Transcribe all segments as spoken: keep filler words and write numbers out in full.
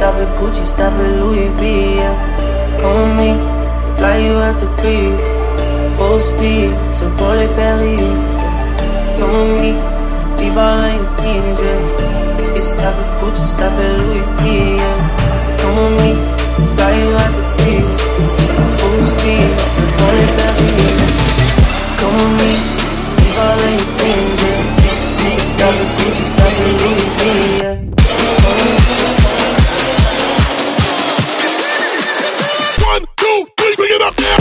stop at Gucci, stop at Louis V, yeah. Come with me, fly you out to Crete. Full speed, so volley Paris, yeah. Come with me, be ballin' your team, yeah. You stop at Gucci, stop at Louis V, yeah. Come with me, fly you out to Crete. Full speed, so volley Paris, yeah. Come with me, be ballin' your team, yeah. You stop at Gucci, stop at Louis V, yeah. One, two, three, bring it up there.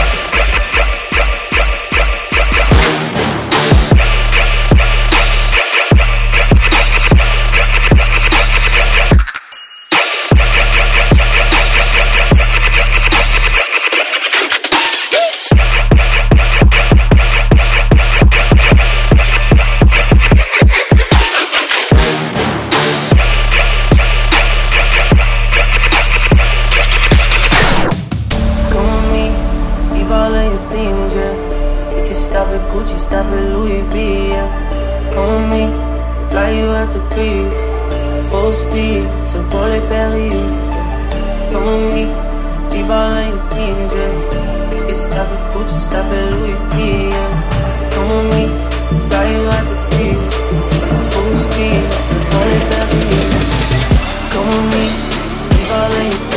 Gucci, stop at Louis V, yeah. Come with me, fly you out to Crete. Full speed, so volley Paris, yeah. Come with me, be ballin' your team, yeah. You stop at Gucci, stop at Louis V, yeah. Come with me, fly you out to Crete. Full speed, so volley Paris, yeah. Come with me, be ballin' your